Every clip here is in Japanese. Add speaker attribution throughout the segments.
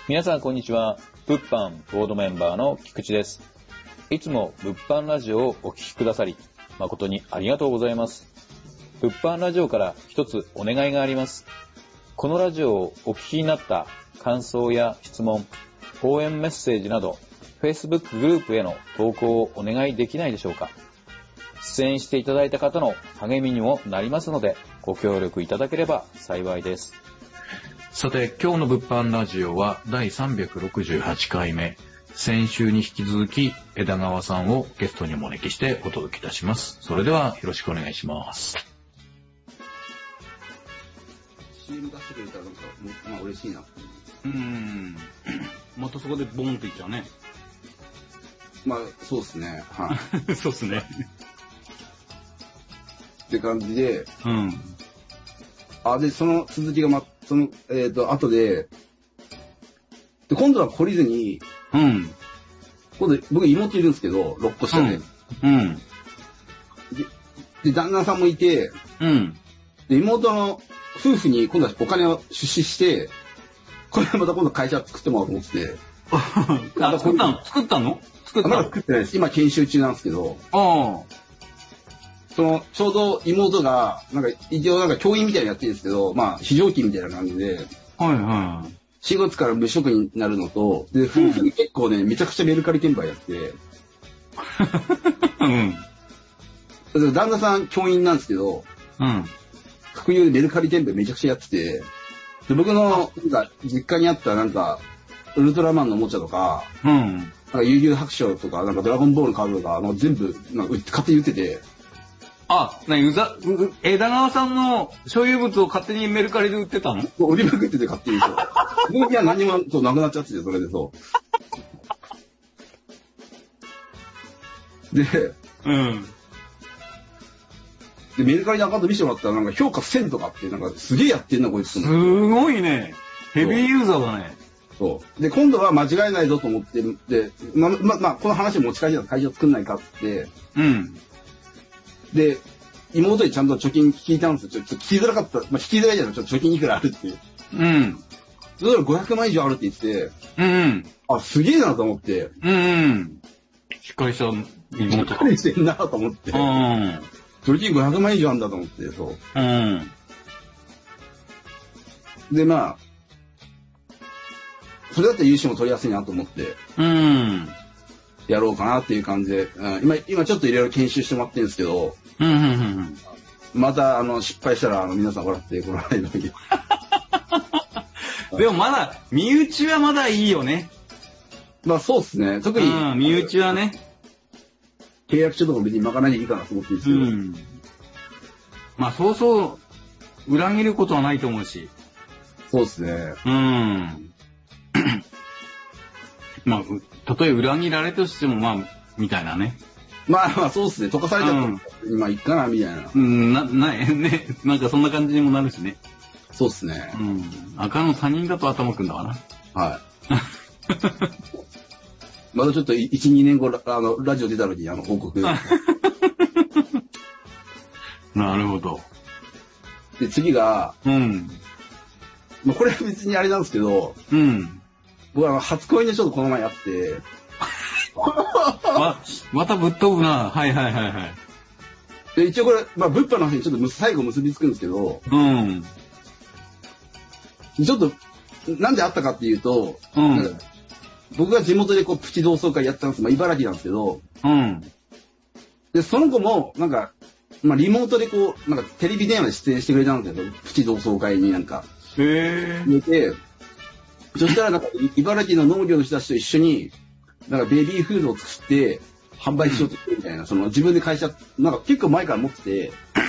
Speaker 1: 皆さんこんにちは。物販ボードメンバーの菊池です。いつも物販ラジオをお聞きくださり、誠にありがとうございます。物販ラジオから一つお願いがあります。このラジオをお聞きになった感想や質問、応援メッセージなど、Facebook グループへの投稿をお願いできないでしょうか。出演していただいた方の励みにもなりますので、ご協力いただければ幸いです。
Speaker 2: さて、今日の物販ラジオは第368回目。先週に引き続き枝川さんをゲストにお招きしてお届けいたします。それではよろしくお願いします。
Speaker 3: CM 出してくれたらなんか、まあ嬉しいな。
Speaker 4: またそこでボンっていっちゃうね。
Speaker 3: まあ、そうですね。はい。
Speaker 4: そうっすね。
Speaker 3: って感じで、
Speaker 4: うん。
Speaker 3: で、その続きが後で、今度は懲りずに、
Speaker 4: うん。
Speaker 3: 今度、僕妹いるんですけど、6個下で。
Speaker 4: うん。
Speaker 3: で、旦那さんもいて、
Speaker 4: うん。
Speaker 3: で、妹の夫婦に今度はお金を出資して、これまた今度会社作ってもらおうと思ってて。
Speaker 4: 作ったの
Speaker 3: まだ作ってないです。今研修中なんですけど。ちょうど妹が、一応教員みたいなのやってるんですけど、まあ、非常勤みたいな感じで。
Speaker 4: はいはい。
Speaker 3: 4月から無職になるのと、で、夫婦に結構ね、めちゃくちゃメルカリ転売やって。
Speaker 4: うん。
Speaker 3: 旦那さん教員なんですけど、
Speaker 4: うん。
Speaker 3: 副業でメルカリ転売めちゃくちゃやってて、で僕の、実家にあったウルトラマンのおもちゃとか、
Speaker 4: うん。
Speaker 3: 悠々白書とか、ドラゴンボールのカードとか、全部、勝手に売ってて。
Speaker 4: 枝川さんの所有物を勝手にメルカリで売ってたの？
Speaker 3: 売りまくってて勝手にそう。僕には何もなくなっちゃってて、それでそう。で、メルカリでアカウント見せてもらったら、評価1000とかって、すげえやってんな、こいつ。
Speaker 4: すごいね。ヘビーユーザーだね。
Speaker 3: そう。で、今度は間違えないぞと思って、で、この話持ち帰りだと会社作んないかって、で、妹にちゃんと貯金聞いたんですよ。ちょっと聞きづらかった。聞きづらいじゃない、ちょっと貯金いくらあるっていう。それから500万以上あるって言ってて、すげえなと思って。
Speaker 4: しっかりした妹。
Speaker 3: しっかりしてんなと思って。貯金500万以上あるんだと思って、そう。で、まあ、それだったら融資も取りやすいなと思って、やろうかなっていう感じで、今ちょっといろいろ研修してもらってるんですけど、また失敗したら皆さん笑ってこられるのに。
Speaker 4: でもまだ身内はまだいいよね。
Speaker 3: まあそうっすね。特に
Speaker 4: 身内はね。
Speaker 3: 契約書とか別に巻かないでいいかなと思ってるんですけど。
Speaker 4: まあそうそう裏切ることはないと思うし。
Speaker 3: そうっすね。
Speaker 4: まあたとえ裏切られとしてもみたいなね。
Speaker 3: まあそうっすね。溶かされちゃったら今いっかなみたいな。
Speaker 4: ね、そんな感じにもなるしね。
Speaker 3: そうっすね。
Speaker 4: 赤の他人だと頭くんだわな。
Speaker 3: はい。まだちょっと1、2年後ラジオ出た時に報告。
Speaker 4: なるほど。
Speaker 3: で次が、これは別にあれなんですけど、僕初恋でちょっとこの前あって。
Speaker 4: またぶっ飛ぶな。はい。
Speaker 3: で一応これ、物販の話にちょっと最後結びつくんですけど、ちょっと、なんであったかっていうと、僕が地元でプチ同窓会やったんです。茨城なんですけど、で、その子も、リモートでテレビ電話で出演してくれたんですよ。プチ同窓会に寝て、そしたら茨城の農業の人たちと一緒に、ベビーフードを作って販売しようとしてるみたいな、自分で会社、結構前から持ってて、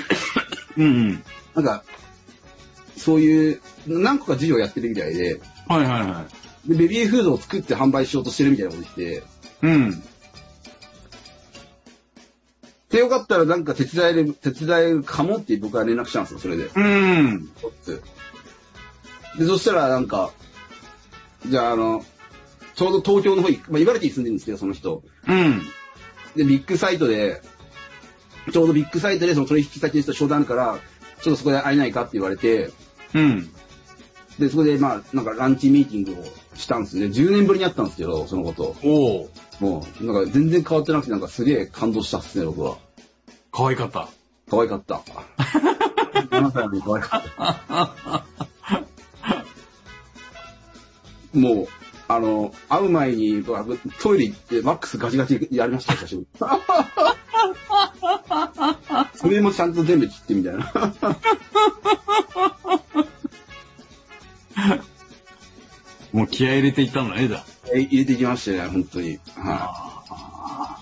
Speaker 3: そういう、何個か事業やってるみたいで、で、ベビーフードを作って販売しようとしてるみたいなこと言って、で、よかったら手伝えるかもって僕は連絡したんですよ、それで。で、そしたらじゃあちょうど東京の方茨城に住んでるんですけど、その人。で、ビッグサイトで、ちょうどビッグサイトでその取引先の人商談あるから、ちょっとそこで会えないかって言われて、 で、そこでまあ、なんかランチミーティングをしたんですね。10年ぶりにやったんですけど、そのこと。
Speaker 2: おお。
Speaker 3: もう、なんか全然変わってなくて、なんかすげえ感動したっすね、僕は。
Speaker 2: 可愛かった。
Speaker 3: 可愛かった。7歳に可愛かった。もう、会う前に、トイレ行って、マックスガチガチやりました、久しぶり。それもちゃんと全部切ってみたいな。
Speaker 2: もう気合い入れていったのね、じゃあ。
Speaker 3: 入れていきましたね、本当に。
Speaker 2: はい。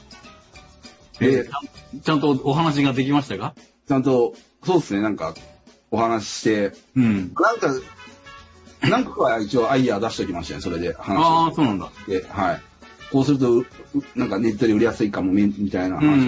Speaker 2: ちゃんとお話ができましたか？
Speaker 3: ちゃんと、そうですね、なんか、お話して、
Speaker 2: うん。
Speaker 3: 何個か一応アイデア出しておきましたね、それで話を。
Speaker 2: ああ、そうなんだ。
Speaker 3: で、はい。こうすると、なんかネットで売りやすいかも、みたいな話。
Speaker 2: うん。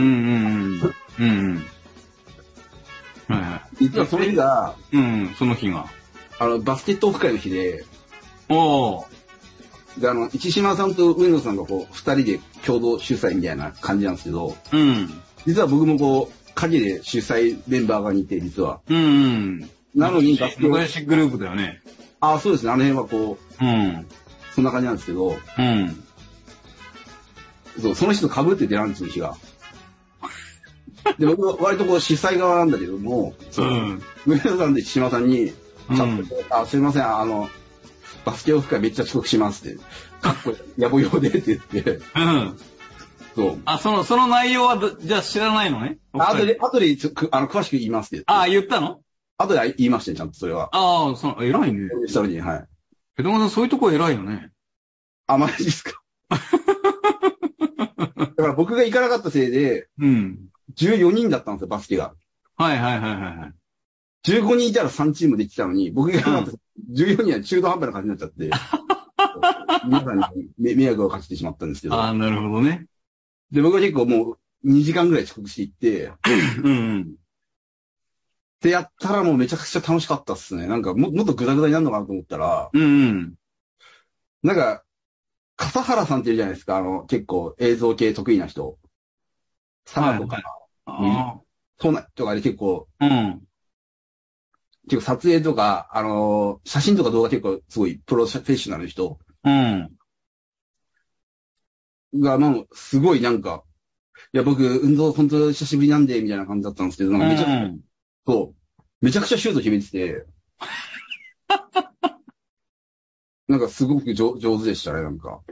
Speaker 2: はいはい。
Speaker 3: 実はその日が、
Speaker 2: その日が。
Speaker 3: バスケットオフ会の日で、
Speaker 2: おー。
Speaker 3: で、市島さんと上野さんがこう、二人で共同主催みたいな感じなんですけど、
Speaker 2: うん。
Speaker 3: 実は僕もこう、影で主催メンバーがいて、実は。なのに、
Speaker 2: 仲良しグループだよね。
Speaker 3: ああ、そうですね。あの辺はこう、そんな感じなんですけど、そう、その人と被っててランチの日が。で、僕は割とこう主催側なんだけども、上野さんで千島さんに、チャットで、すいません、バスケオフ会めっちゃ遅刻しますって、かっこやぼよでって言って、そう。
Speaker 2: あ、その内容は、じゃあ知らないのね。
Speaker 3: 後で詳しく言いますって。
Speaker 2: あ、言ったの？
Speaker 3: 後で言いましたね、ちゃんとそれは。
Speaker 2: ああ、偉いね。
Speaker 3: 一人に、はい。
Speaker 2: 江戸川さん、そういうとこ偉いよね。
Speaker 3: あ、マジですか。だから僕が行かなかったせいで、14人だったんですよ、バスケが。
Speaker 2: はい。
Speaker 3: 15人いたら3チームできたのに、僕が行かなかった14人は中途半端な感じになっちゃって、皆さんに迷惑をかけてしまったんですけど。
Speaker 2: ああ、なるほどね。
Speaker 3: で、僕は結構もう2時間ぐらい遅刻していって、で、やったらもうめちゃくちゃ楽しかったっすね。なんかもっとグダグダになるのかなと思ったら、なんか、笠原さんっているじゃないですか、結構映像系得意な人。サナとか、そうな人が結構、結構撮影とか、写真とか動画結構すごいプロフェッショナルの人。が、もう、すごいなんか、いや、僕、運動本当久しぶりなんで、みたいな感じだったんですけど、なんかめちゃくちゃ、めちゃくちゃシュート決めてて、なんかすごく上手でしたね、なんか。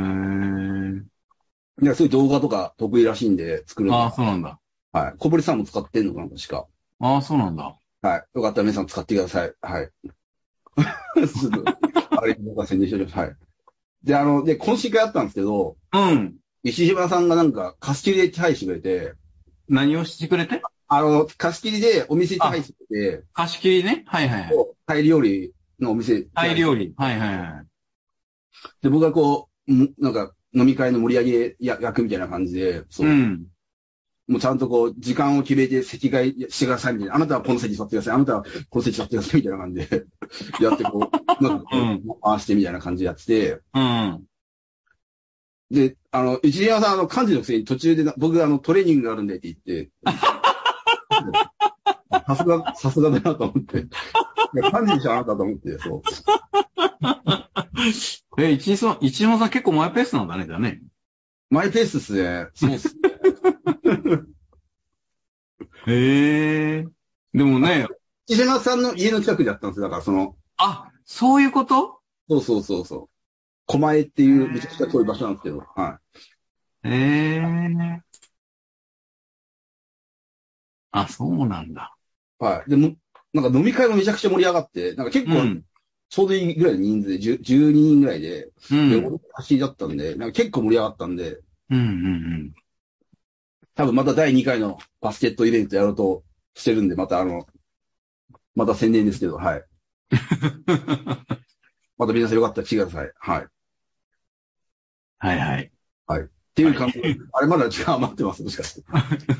Speaker 3: いや、そういう動画とか得意らしいんで、作るの。
Speaker 2: ああ、そうなんだ。
Speaker 3: はい。小堀さんも使ってんのかな、確か。
Speaker 2: ああ、そうなんだ。
Speaker 3: はい。よかったら皆さん使ってください。はい。すぐ、あれ、僕は宣伝しております。はい。で、懇親会あったんですけど、石島さんがなんか貸し切りで手配してくれて。
Speaker 2: 何をしてくれて？
Speaker 3: 貸し切りでお店手配してくれて。
Speaker 2: 貸し切りね。はい。
Speaker 3: タイ料理のお店。
Speaker 2: タイ料理。はい。
Speaker 3: で、僕がこう、なんか飲み会の盛り上げ役みたいな感じで、そう。もうちゃんとこう、時間を決めて席替えしてくださいみたいな。あなたはこの席座ってください。あなたはこの席座ってくださいみたいな感じで、やってこう、なんか回してみたいな感じでやってて。で、市山さん、幹事のくせに途中で僕がトレーニングがあるんでって言って、さすがだなと思って。いや、幹事でしょ、あなたと思って、そう。
Speaker 2: 市山さん結構マイペースなんだね、じゃあね。
Speaker 3: マイペースっすね。そうっすね。
Speaker 2: へえ。でもね。
Speaker 3: 市山さんの家の近くでやったんですよ、だから
Speaker 2: あ、そういうこと？
Speaker 3: そう。狛江っていうめちゃくちゃ遠い場所なんですけど、はい。
Speaker 2: あ、そうなんだ。
Speaker 3: はい。でも、なんか飲み会もめちゃくちゃ盛り上がって、なんか結構、ちょうどいいぐらいの人数で、12人ぐらいで、で、俺走りだったんで、なんか結構盛り上がったんで、多分また第2回のバスケットイベントやろうとしてるんで、またまた宣伝ですけど、はい。また皆さんよかったら来てください。はい。
Speaker 2: はい。
Speaker 3: っていう感じで、あれまだ時間余ってますもしかして。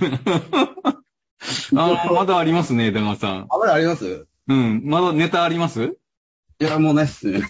Speaker 2: まだありますね、江川さん。
Speaker 3: まだあります？
Speaker 2: まだネタあります？
Speaker 3: いや、もうないっすね。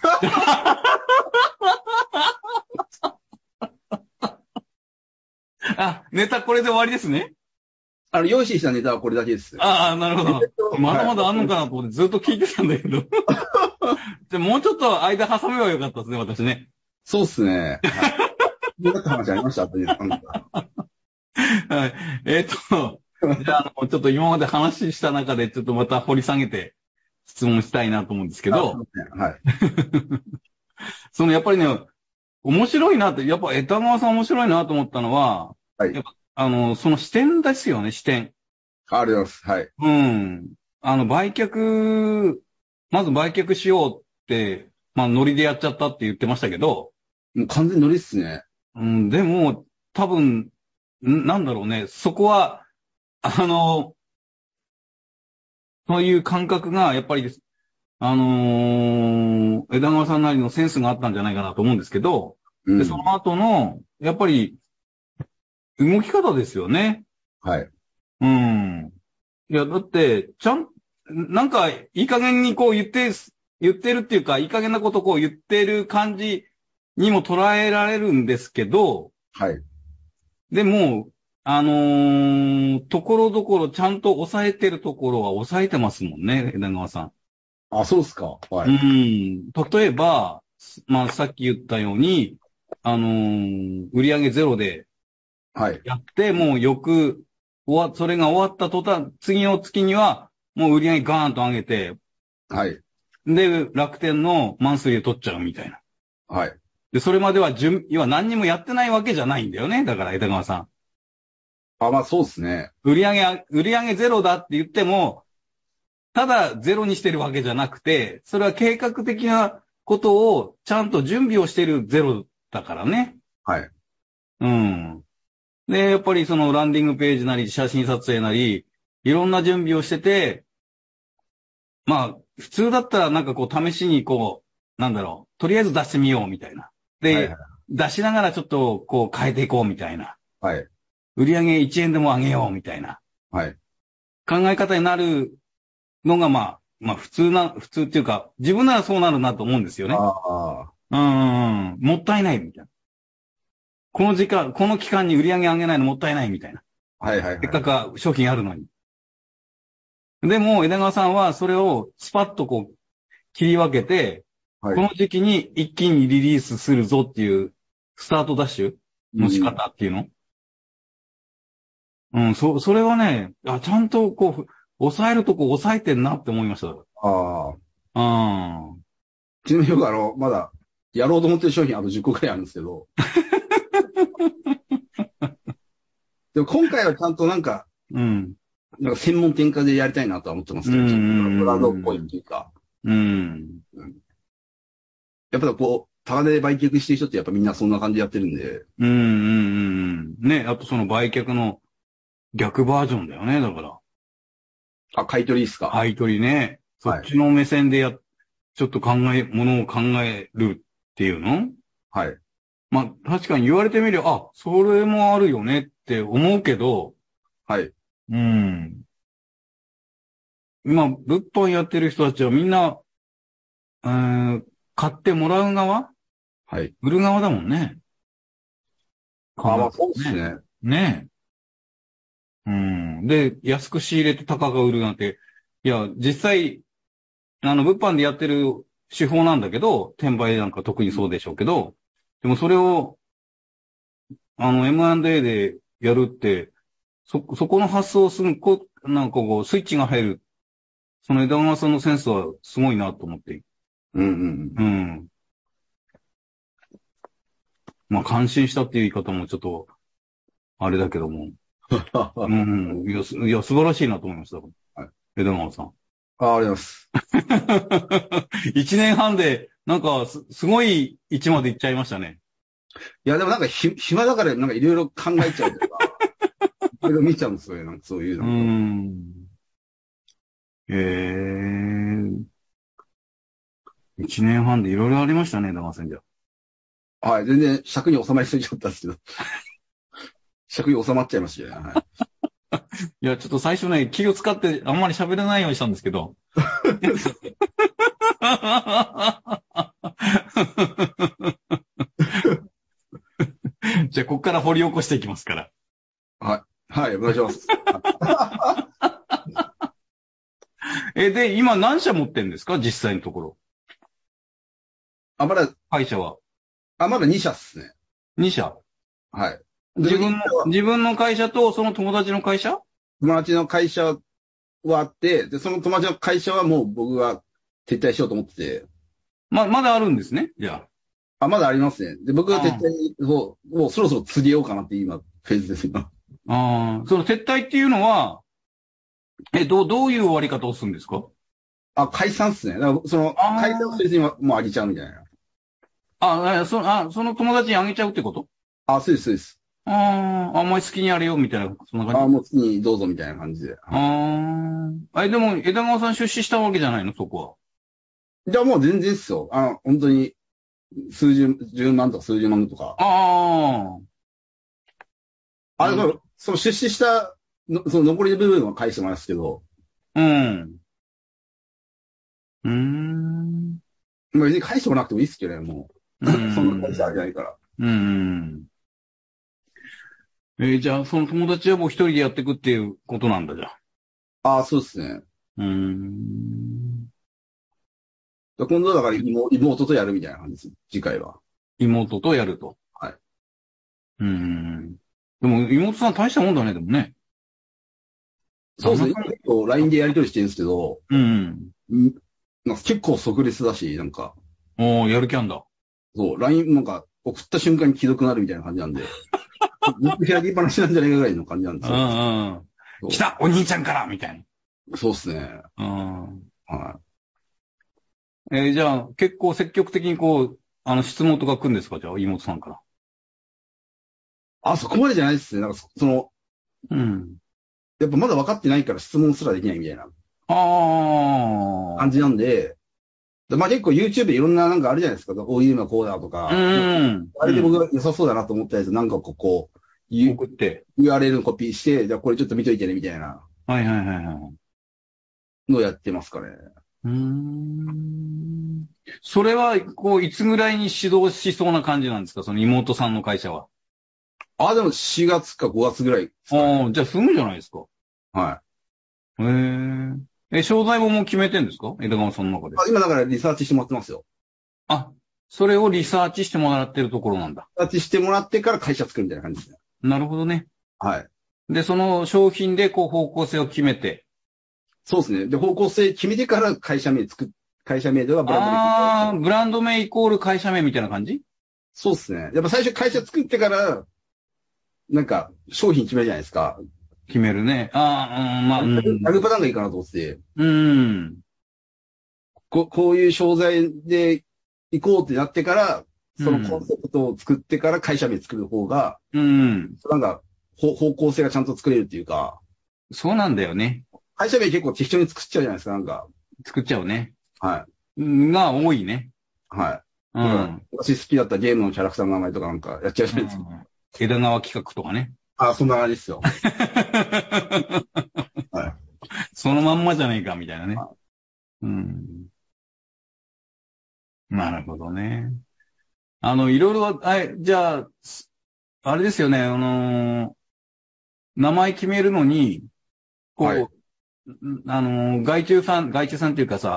Speaker 2: あ、ネタこれで終わりですね。
Speaker 3: 用意したネタはこれだけです。
Speaker 2: ああ、なるほど。まだまだあんのかなと思ってずっと聞いてたんだけど。
Speaker 4: じゃもうちょっと間挟めばよかったですね、私ね。
Speaker 3: そうっすね。はい。よかった話ありました後で。
Speaker 4: はい。じゃあ、ちょっと今まで話した中で、ちょっとまた掘り下げて質問したいなと思うんですけど、
Speaker 3: はい。
Speaker 4: やっぱりね、面白いなって、やっぱ枝川さん面白いなと思ったのは、
Speaker 3: はい。
Speaker 4: やっぱ、その視点ですよね、視点。
Speaker 3: ありがとうございます。はい。
Speaker 4: うん。まず売却しようって、まあ、ノリでやっちゃったって言ってましたけど、
Speaker 3: もう完全にノリっすね。
Speaker 4: うん、でも、多分、なんだろうね、そこは、そういう感覚が、やっぱりです。枝川さんなりのセンスがあったんじゃないかなと思うんですけど、で、その後の、やっぱり、動き方ですよね。
Speaker 3: はい。
Speaker 4: うん。いや、だって、なんか、いい加減にこう言ってるっていうか、いい加減なことをこう言ってる感じにも捉えられるんですけど、
Speaker 3: はい。
Speaker 4: でも、ところどころちゃんと抑えてるところは抑えてますもんね、枝川さん。
Speaker 3: あ、そうですか。は
Speaker 4: う
Speaker 3: い。
Speaker 4: ん。例えば、まあ、さっき言ったように、売上ゼロで
Speaker 3: はい。
Speaker 4: やって、もうそれが終わった途端、次の月には、もう売上ガーンと上げて、
Speaker 3: はい。
Speaker 4: で、楽天のマンスリーで取っちゃうみたいな。
Speaker 3: はい。
Speaker 4: で、それまでは要は何にもやってないわけじゃないんだよね。だから、枝川さん。
Speaker 3: あ、まあそうですね。
Speaker 4: 売上ゼロだって言っても、ただゼロにしてるわけじゃなくて、それは計画的なことをちゃんと準備をしてるゼロだからね。
Speaker 3: はい。
Speaker 4: うん。で、やっぱりそのランディングページなり、写真撮影なり、いろんな準備をしてて、まあ、普通だったらなんかこう試しになんだろう、とりあえず出してみようみたいな。で、
Speaker 3: はいはい
Speaker 4: 出しながらちょっとこう変えていこうみたいな。
Speaker 3: はい。
Speaker 4: 売上1円でも上げようみたいな
Speaker 3: はい。
Speaker 4: 考え方になるのがまあ普通っていうか、自分ならそうなるなと思うんですよね。
Speaker 3: あ
Speaker 4: もったいないみたいな。この期間に売り上げ上げないのもったいないみたいな。
Speaker 3: あ。はいはいはい。
Speaker 4: せっかくは商品あるのに。でも、枝川さんはそれをスパッとこう切り分けて、
Speaker 3: はい。
Speaker 4: この時期に一気にリリースするぞっていうスタートダッシュの仕方っていうの、それはね、ちゃんとこう、抑えるとこ抑えてんなって思いました。
Speaker 3: ああ。
Speaker 4: うん。
Speaker 3: ちなみに僕まだ、やろうと思ってる商品あと10個くらいあるんですけど。でも今回はちゃんとなんか専門店化でやりたいなとは思ってますけど、ブランドっぽいっていうか。やっぱりこう、タダで売却してる人ってやっぱみんなそんな感じでやってるんで。
Speaker 4: ね、あとその売却の逆バージョンだよね、だから。
Speaker 3: あ、買い取りですか？
Speaker 4: 買い取りね。そっちの目線でちょっとものを考えるっていうの？
Speaker 3: はい。
Speaker 4: まあ、確かに言われてみれば、それもあるよねって思うけど、
Speaker 3: はい。
Speaker 4: 今、物販やってる人たちはみんな、買ってもらう側？
Speaker 3: はい。
Speaker 4: 売る側だもんね。
Speaker 3: まあそうですね。
Speaker 4: ねえ。で、安く仕入れて高が売るなんて、いや、実際、物販でやってる手法なんだけど、転売なんか特にそうでしょうけど、でもそれを、M&A でやるって、そこの発想なんかこう、スイッチが入る。その枝川さんのセンスはすごいなと思って。まあ、感心したっていう言い方もちょっと、あれだけども。いや、素晴らしいなと思いました。はい、枝川さん。
Speaker 3: ありがとうございます。
Speaker 4: 1年半で、なんか、すごい位置まで行っちゃいましたね。
Speaker 3: いや、でもなんか暇だからなんかいろいろ考えちゃうとか、いろいろ見ちゃうんですよね、なんかそういうの。
Speaker 4: 1年半でいろいろありましたね、枝川さんじゃ。
Speaker 3: はい、全然尺に収まりすぎちゃったんですけど。尺に収まっちゃいましたね。はい、
Speaker 4: いや、ちょっと最初ね、気を使ってあんまり喋れないようにしたんですけど。じゃあ、ここから掘り起こしていきますから。
Speaker 3: はい。はい、お願いします。
Speaker 4: で、今何社持ってんですか？実際のところ。
Speaker 3: あ、まだ、
Speaker 4: 会社は。
Speaker 3: まだ2社っすね。
Speaker 4: 2社。
Speaker 3: はい。
Speaker 4: 自分の会社とその友達の会社？
Speaker 3: 友達の会社はあって、で、その友達の会社はもう僕が撤退しようと思ってて。
Speaker 4: まだあるんですね、じゃ
Speaker 3: まだありますね。で、僕が撤退を、もうそろそろ告げようかなって今、フェーズです、今。
Speaker 4: その撤退っていうのは、どういう終わり方をするんですか？
Speaker 3: 解散っすね。だからその、解散をせずにもうあげちゃうみたいな。
Speaker 4: その友達にあげちゃうってこと？
Speaker 3: そうです、そうです。
Speaker 4: お前好きにやれよ、みたいな、そんな感じ。
Speaker 3: もう好きにどうぞみたいな感じで。
Speaker 4: でも、枝川さん出資したわけじゃないの、そこは。
Speaker 3: じゃあもう全然っすよ。本当に、10万とか数十万とか。その出資したその残りの部分は返してもらいますけど。別に返してもらなくてもいいっすけどね、もう。そんな返してあげないから。
Speaker 4: じゃあ、その友達はもう一人でやっていくっていうことなんだ、じゃ
Speaker 3: あ。そうですね。今度だから妹とやるみたいな感じです。次回は。
Speaker 4: 妹とやると。
Speaker 3: はい。
Speaker 4: でも、妹さん大したもんだね、でもね。
Speaker 3: そうですね。結構 LINE でやりとりしてるんですけど、なんか結構即レスだし、なんか。
Speaker 4: やる気あんだ。
Speaker 3: そう、LINE なんか送った瞬間に既読なるみたいな感じなんで、僕開きっぱなしなんじゃないかぐらいの感じなんですよ。
Speaker 4: 来たお兄ちゃんからみたい
Speaker 3: な。そうっすね。
Speaker 4: はい。じゃあ、結構積極的に質問とか来るんですか？じゃあ、妹さんから。
Speaker 3: そこまでじゃないですね。なんかやっぱまだ分かってないから質問すらできないみたいな。感じなんで、結構 YouTube でいろんななんかあるじゃないですか。こういうのはこうだとか。あれで僕が良さそうだなと思ったやつ、なんか送って。URL のコピーして、じゃあこれちょっと見といてね、みたいな。のをやってますかね。
Speaker 4: それは、いつぐらいに指導しそうな感じなんですか？その妹さんの会社は。
Speaker 3: でも4月か5月ぐらい。
Speaker 4: じゃあすぐじゃないですか。
Speaker 3: はい。
Speaker 4: 商材ももう決めてんですか？枝川さんの中で。
Speaker 3: 今だからリサーチしてもらってますよ。
Speaker 4: それをリサーチしてもらってるところなんだ。
Speaker 3: リサーチしてもらってから会社作るみたいな感じですね。
Speaker 4: なるほどね。
Speaker 3: はい。
Speaker 4: で、その商品で方向性を決めて。
Speaker 3: そうですね。で、方向性決めてから会社名ではブランド名。
Speaker 4: ブランド名イコール会社名みたいな感じ？
Speaker 3: そうですね。やっぱ最初会社作ってから、なんか商品決めるじゃないですか。
Speaker 4: 決めるね。
Speaker 3: あるパターンがいいかなと思ってて。こういう商材で行こうってなってから、そのコンセプトを作ってから会社名作る方が、なんか方向性がちゃんと作れるっていうか。
Speaker 4: そうなんだよね。
Speaker 3: 会社名結構適当に作っちゃうじゃないですか、なんか。
Speaker 4: 作っちゃうね。
Speaker 3: はい。
Speaker 4: が多いね。
Speaker 3: はい。私好きだったゲームのキャラクターの名前とかなんかやっちゃうじゃないですか。
Speaker 4: 枝川企画とかね。
Speaker 3: そんな感じですよ。
Speaker 4: はい。そのまんまじゃねえか、みたいなね。なるほどね。いろいろ、じゃあ、あれですよね、名前決めるのに、外注さんっていうかさ、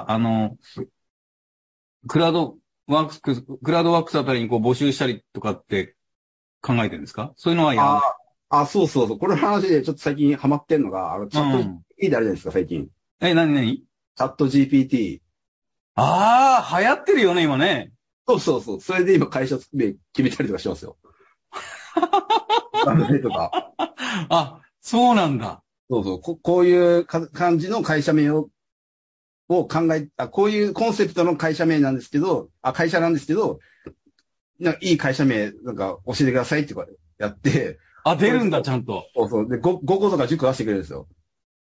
Speaker 4: クラウドワークスあたりに募集したりとかって考えてるんですか？そういうのはやらない。
Speaker 3: そう。この話でちょっと最近ハマってんのが、チャット GPT ってあるじゃないですか、最近。
Speaker 4: 何？
Speaker 3: チャット GPT。
Speaker 4: 流行ってるよね、今ね。
Speaker 3: そう。それで今会社名決めたりとかしてますよ。とか。
Speaker 4: そうなんだ。
Speaker 3: そう。こういう感じの会社名を考え、こういうコンセプトの会社名なんですけど、会社なんですけど、いい会社名、なんか教えてくださいってやって。
Speaker 4: 出るんだ、ちゃんと。
Speaker 3: そう。で、5個とか10個出してくれるんですよ。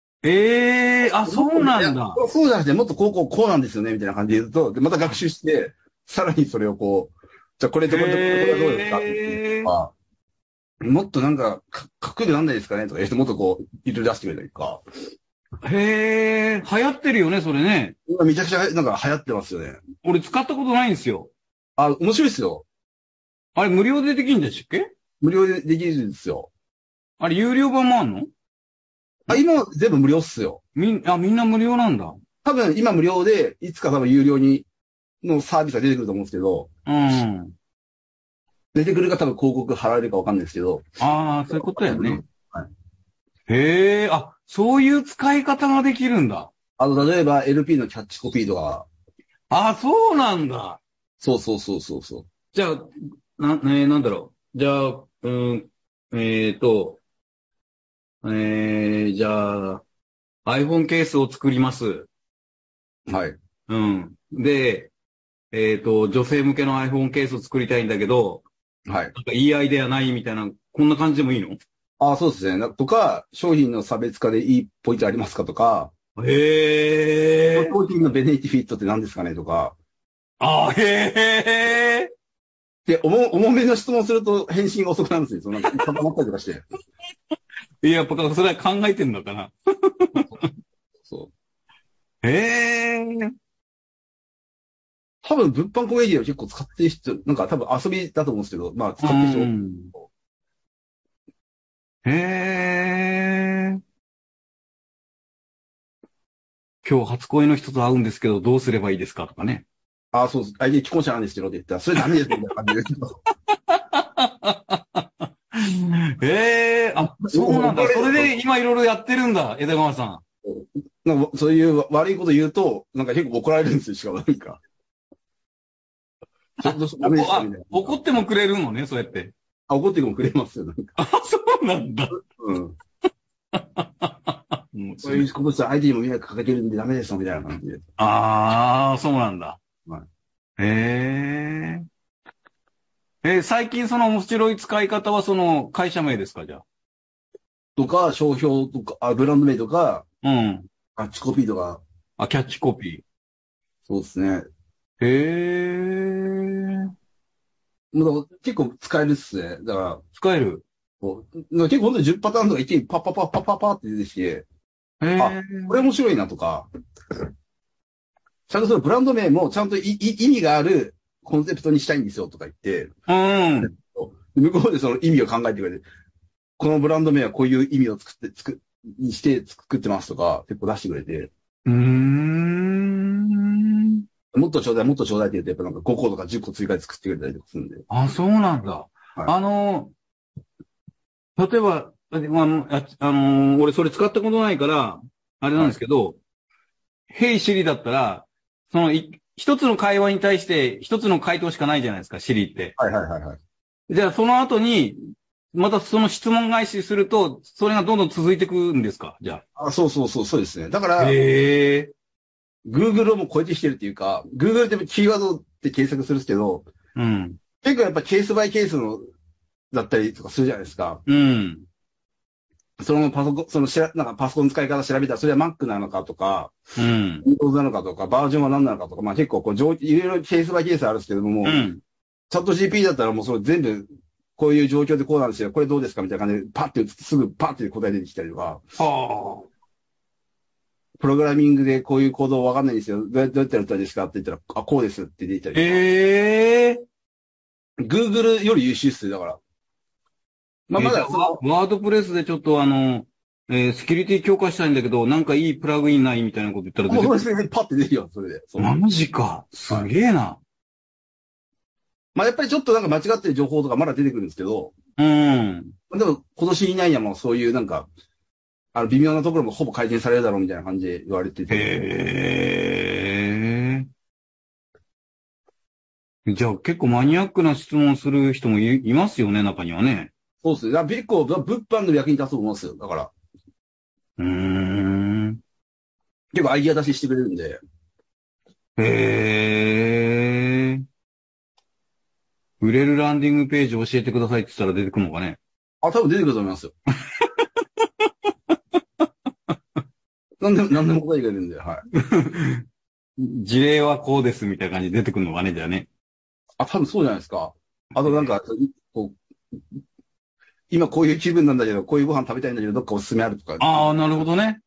Speaker 4: そうなんだ。
Speaker 3: そうじゃなくて、もっとこうなんですよね、みたいな感じで言うと、で、また学習して、さらにそれをじゃあこれはどうですかってもっとなんか、かっこよくなんないですかねとか言うと、もっと入れ出してくれたりとか。
Speaker 4: 流行ってるよね、それね。
Speaker 3: 今めちゃくちゃなんか流行ってますよね。
Speaker 4: 俺使ったことないんですよ。
Speaker 3: 面白いですよ。
Speaker 4: あれ無料でできるんでしたっけ？
Speaker 3: 無料でできるんですよ。
Speaker 4: あれ有料版もあんの？
Speaker 3: 今全部無料っすよ。
Speaker 4: みんな無料なんだ。
Speaker 3: 多分今無料で、いつか多分有料にのサービスが出てくると思うんですけど、
Speaker 4: うん。
Speaker 3: 出てくるか多分広告貼られるかわかんないですけど。
Speaker 4: ああ、そういうことやね。
Speaker 3: はい。
Speaker 4: へえ、あ、そういう使い方ができるんだ。
Speaker 3: 例えば LP のキャッチコピーとか。
Speaker 4: あ、そうなんだ。
Speaker 3: そうそうそうそうそう。
Speaker 4: じゃあ、なんだろう。じゃあ、じゃあ、iPhone ケースを作ります。
Speaker 3: はい。
Speaker 4: うん。で、女性向けの iPhone ケースを作りたいんだけど、
Speaker 3: はい。
Speaker 4: なんかいいアイデアないみたいな、こんな感じでもいいの？
Speaker 3: そうですね。とか、商品の差別化でいいポイントありますかとか、
Speaker 4: へえ。
Speaker 3: 商品のベネフィットって何ですかねとか。
Speaker 4: へえ。
Speaker 3: で、重めの質問すると返信が遅くなるんですよ。なんか固まったりとかして。
Speaker 4: やっぱそれは考えてんのかな。
Speaker 3: そう。
Speaker 4: へえ。
Speaker 3: 多分、物販コメディを結構使ってる人、なんか多分遊びだと思うんですけど、まあ、使ってる人。
Speaker 4: へえ。今日初恋の人と会うんですけど、どうすればいいですかとかね。
Speaker 3: そうです。相手既婚者なんですけどって言ったら、それダメですみたいな感じで。
Speaker 4: へえ、そうなんだ。それで今いろいろやってるんだ、枝川さん。
Speaker 3: なんかそういう悪いこと言うと、なんか結構怒られるんですよ、しかもなんか。ちょっとダメですよ、みたいな。
Speaker 4: 怒ってもくれるのね、そうやって。
Speaker 3: 怒ってもくれますよ、なんか。
Speaker 4: そうなんだ。
Speaker 3: うん。そういうことしたら相手にも迷惑かけてるんでダメですよ、みたいな感じで。
Speaker 4: そうなんだ。
Speaker 3: はい。
Speaker 4: へえ。最近その面白い使い方はその会社名ですか、じゃあ。
Speaker 3: とか、商標とか、ブランド名とか、
Speaker 4: うん。
Speaker 3: キャッチコピーとか。
Speaker 4: キャッチコピ
Speaker 3: そうですね。
Speaker 4: ー。へえ。
Speaker 3: もう結構使えるっすね。だから、
Speaker 4: 使える。
Speaker 3: 結構本当に10パターンとか一気にパッパッパッパッパッパッって出てきて、
Speaker 4: へえ。
Speaker 3: これ面白いなとか、ちゃんとそのブランド名もちゃんと意味があるコンセプトにしたいんですよとか言って、
Speaker 4: うん。
Speaker 3: 向こうでその意味を考えてくれて、このブランド名はこういう意味を作ってますとか、結構出してくれて、もっとちょうだい、もっとちょうだいって言うと、やっぱなんか5個とか10個追加で作ってくれたりとかするんで。
Speaker 4: そうなんだ。
Speaker 3: はい、
Speaker 4: 例えば、俺それ使ったことないから、あれなんですけど、ヘイシリだったら、一つの会話に対して一つの回答しかないじゃないですか、シリって。
Speaker 3: はいはいはいはい。
Speaker 4: じゃあその後に、またその質問返しすると、それがどんどん続いていくんですか、じゃあ。
Speaker 3: そうですね。だから、Google をも超えてきてるっていうか、Google ってキーワードって検索するんですけど、
Speaker 4: うん。
Speaker 3: 結構やっぱケースバイケースの、だったりとかするじゃないですか。
Speaker 4: うん。
Speaker 3: なんかパソコン使い方調べたら、それは Mac なのかとか、
Speaker 4: うん。
Speaker 3: Windows なのかとか、バージョンは何なのかとか、まあ結構いろいろケースバイケースあるんですけども、
Speaker 4: うん。
Speaker 3: チャット GP だったらもうそれ全部、こういう状況でこうなんですよ、これどうですかみたいな感じで、パッてすぐパッて答え出てきたりとか、プログラミングでこういうコードわかんないんですよ、どうやってやったらいいですかって言ったら、こうですって出てきたりとか。Google より優秀っすよ、だから。まだ
Speaker 4: ワードプレスでちょっとセキュリティ強化したいんだけど、なんかいいプラグインないみたいなこと言ったら
Speaker 3: もうそれでパッて出るよ、それで。
Speaker 4: マジか。すげえな。
Speaker 3: まあやっぱりちょっとなんか間違ってる情報とかまだ出てくるんですけど、
Speaker 4: うん。
Speaker 3: でも今年以内にはもうそういうなんか、微妙なところもほぼ改善されるだろうみたいな感じで言われてて。
Speaker 4: じゃあ結構マニアックな質問する人もいますよね、中にはね。
Speaker 3: そうですね。だから結構物販の役に立つと思うんですよ。だから。結構アイディア出ししてくれるんで。
Speaker 4: 売れるランディングページ教えてくださいって言ったら出てくるのかね。
Speaker 3: 多分出てくると思いますよ。何でも答えてくれるんで、はい。
Speaker 4: 事例はこうですみたいな感じで出てくるのかね、じゃあね。
Speaker 3: 多分そうじゃないですか。あとなんか、今こういう気分なんだけど、こういうご飯食べたいんだけど、どっかおすすめあるとか。
Speaker 4: なるほどね。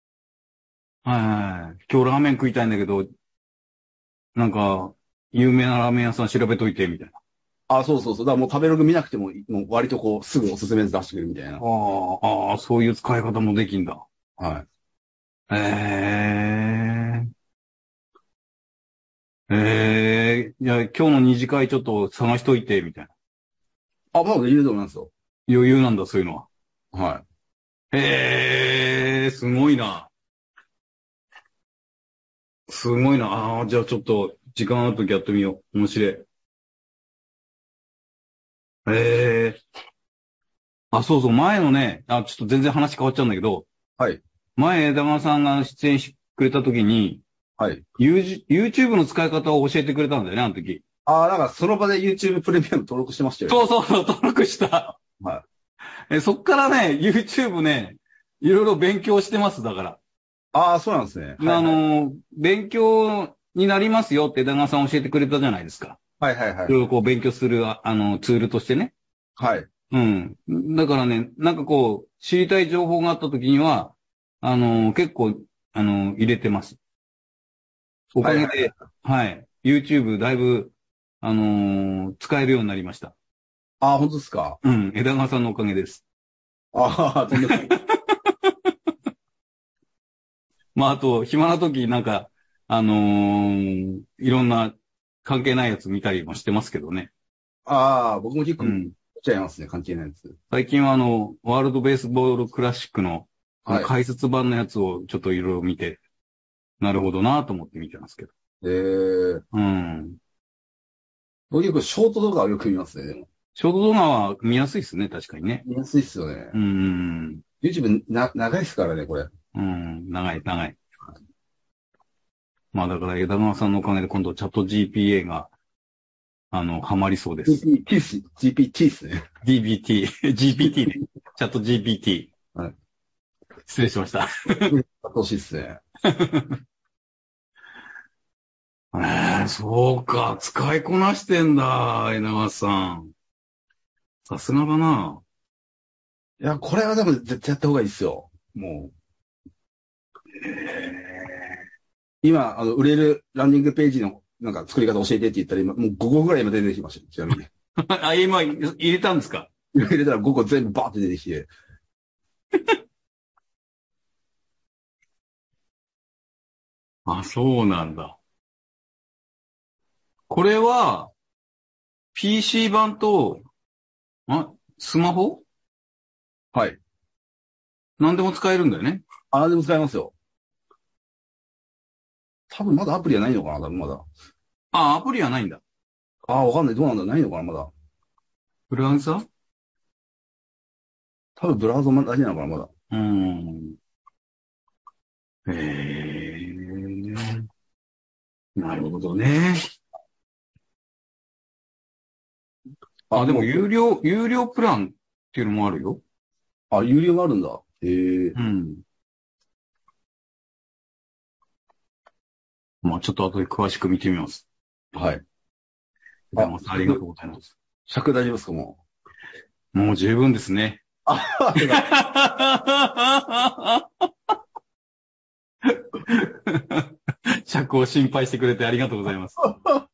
Speaker 4: はい。今日ラーメン食いたいんだけど、なんか、有名なラーメン屋さん調べといて、みたいな。
Speaker 3: そう。だからもう食べログ見なくても、もう割とすぐおすすめ出してくれるみたいな。
Speaker 4: そういう使い方もできんだ。
Speaker 3: はい。
Speaker 4: いや、今日の二次会ちょっと探しといて、みたいな。
Speaker 3: あ、まだできると思いますよ。
Speaker 4: 余裕なんだ、そういうのは。
Speaker 3: はい。
Speaker 4: すごいな。すごいな。じゃあちょっと、時間あるときやってみよう。面白い。そうそう、前のね、ちょっと全然話変わっちゃうんだけど、
Speaker 3: はい。
Speaker 4: 前枝川さんが出演してくれたときに、
Speaker 3: はい。
Speaker 4: YouTube の使い方を教えてくれたんだよね、あの時。
Speaker 3: なんかその場で YouTube プレミアム登録してましたよね。
Speaker 4: そう、登録した。
Speaker 3: はい。
Speaker 4: そっからね、YouTube ね、いろいろ勉強してます、だから。
Speaker 3: そうなんですね。
Speaker 4: 勉強になりますよって枝川さん教えてくれたじゃないですか。
Speaker 3: はいはいはい。
Speaker 4: いろいろこう勉強する、ツールとしてね。
Speaker 3: はい。
Speaker 4: うん。だからね、なんかこう、知りたい情報があった時には、結構、入れてます。おかげで、はい。YouTube だいぶ、使えるようになりました。
Speaker 3: 本当ですか？
Speaker 4: うん。枝川さんのおかげです。
Speaker 3: とんでもない。
Speaker 4: まあ、あと、暇な時、なんか、いろんな関係ないやつ見たりもしてますけどね。
Speaker 3: 僕も結構見ちゃいますね、関係ないやつ。
Speaker 4: 最近はワールドベースボールクラシックの、解説版のやつをちょっといろいろ見て、なるほどなと思って見てますけど。うん。
Speaker 3: 僕結構ショート動画をよく見ますね、でも。
Speaker 4: ショート動画は見やすいですね、確かにね。
Speaker 3: 見やすいっすよね。YouTube 長いっすからね、これ。
Speaker 4: 長い。まあだから枝川さんのおかげで今度チャット GPA が、ハマりそうです。
Speaker 3: GPT っすね。
Speaker 4: GPT ね。チャット GPT。
Speaker 3: はい。
Speaker 4: 失礼しました。
Speaker 3: 欲しいっすね。
Speaker 4: そうか。使いこなしてんだ、枝川さん。さすがだな。
Speaker 3: いや、これは多分絶対やった方がいいっすよ。もう。今、売れるランディングページのなんか作り方教えてって言ったら今、もう5個ぐらい今出てきました。ちなみに。
Speaker 4: 今入れたんですか？
Speaker 3: 入れたら5個全部バーって出てきて。
Speaker 4: そうなんだ。これは、PC 版と、スマホ？
Speaker 3: はい。
Speaker 4: 何でも使えるんだよね。
Speaker 3: 何でも使えますよ。多分まだアプリはないのかな、多分まだ。
Speaker 4: アプリはないんだ。
Speaker 3: わかんない。どうなんだ、ないのかな、まだ。
Speaker 4: ブラウザ？
Speaker 3: 多分ブラウザだけなのかな、まだ。
Speaker 4: なるほどね。でも有料プランっていうのもあるよ。
Speaker 3: 有料があるんだ。
Speaker 4: まあちょっと後で詳しく見てみます。
Speaker 3: はい。
Speaker 4: ありがとうございます。
Speaker 3: 尺大丈夫ですか、も
Speaker 4: う十分ですね。尺を心配してくれてありがとうございます。はい。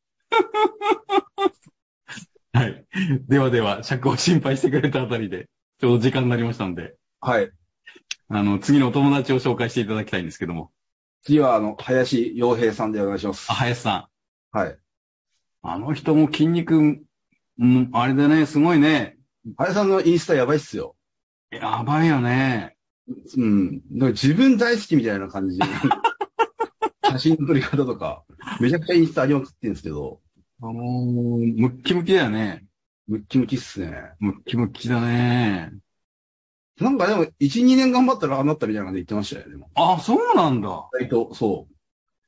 Speaker 4: では、尺を心配してくれたあたりで、ちょうど時間になりましたので。
Speaker 3: はい。
Speaker 4: 次のお友達を紹介していただきたいんですけども。
Speaker 3: 次は、林洋平さんでお願いします。
Speaker 4: 林さ
Speaker 3: ん。はい。
Speaker 4: あの人も筋肉、あれだね、すごいね。
Speaker 3: 林さんのインスタやばいっすよ。
Speaker 4: やばいよね。
Speaker 3: なんか自分大好きみたいな感じ。写真の撮り方とか、めちゃくちゃインスタありまくってるんですけど。
Speaker 4: ムッキムキだよね。
Speaker 3: ムッキムキっすね。
Speaker 4: ムッキムキだね。
Speaker 3: なんかでも、1、2年頑張ったらああなったみたいな感じで言ってましたよね、でも。
Speaker 4: そうなんだ。
Speaker 3: そう。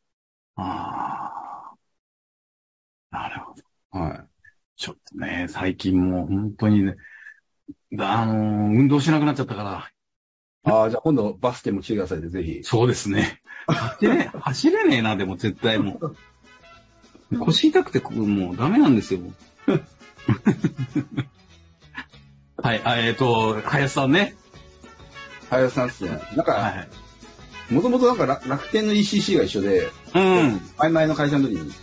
Speaker 4: なるほど。
Speaker 3: はい。
Speaker 4: ちょっとね、最近もう本当にね、運動しなくなっちゃったから。
Speaker 3: じゃあ今度バスケも来てくださいね、ぜひ。
Speaker 4: そうですね。走れねえな、でも絶対もう。腰痛くてもうダメなんですよ。はい、林さんね。
Speaker 3: 林さんですね。なんか、もともとなんか楽天の ECC が一緒で、前の会社の時に。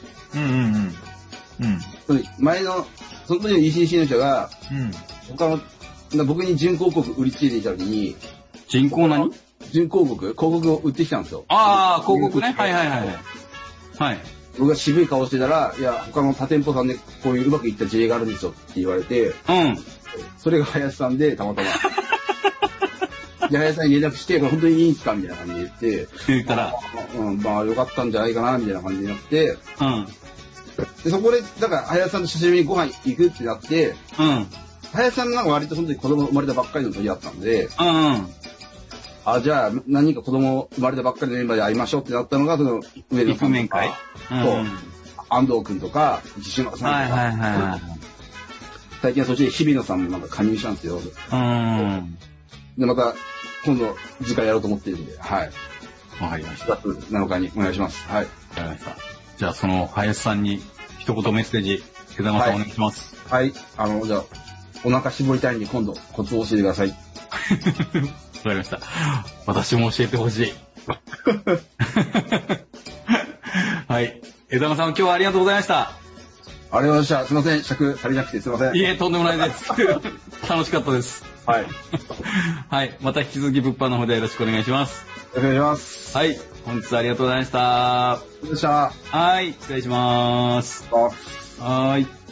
Speaker 3: その時の ECC の人が、僕に準広告売りつけていた時に、
Speaker 4: 準広
Speaker 3: 告を売ってきたんですよ。
Speaker 4: 広告ね。はい。
Speaker 3: 僕が渋い顔してたら、いや、他の他店舗さんでこういううまくいった事例があるんですよって言われて、それが林さんで、たまたま。で、林さんに連絡して、これ本当にいいんすかみたいな感じで
Speaker 4: 言ったら、
Speaker 3: まあ、よかったんじゃないかな、みたいな感じになって、で、そこで、だから、林さんと久しぶりにご飯行くってなって、林さんなんか割とその時子供生まれたばっかりの時だったんで、じゃあ、何人か子供生まれたばっかりのメンバーで会いましょうってなったのが、その、上野さんとか、安藤くんとか、西野さんとか、最近はそっちで日比野さんもなんか加入したんですよ。で、また、今度、次回やろうと思ってるんで、はい。
Speaker 4: わかりました。
Speaker 3: 4月7日にお願いします。はい。わ
Speaker 4: かりました。じゃあ、その、林さんに一言メッセージ、枝間さんお願いします。
Speaker 3: はい。じゃあ、お腹絞りたいんで、今度、コツを教えてください。
Speaker 4: わかりました。私も教えてほしい。はい。枝間さん、今日はありがとうございました。
Speaker 3: ありがとうございました。すいません。尺足りなくてすいません。
Speaker 4: いえ、とんでもないです。楽しかったです。
Speaker 3: はい。
Speaker 4: はい。また引き続き物販の方でよろしくお願いします。
Speaker 3: お願いします。
Speaker 4: はい。本日はありがとうございました。
Speaker 3: ありがとうございました。
Speaker 4: はい。失礼します。はい。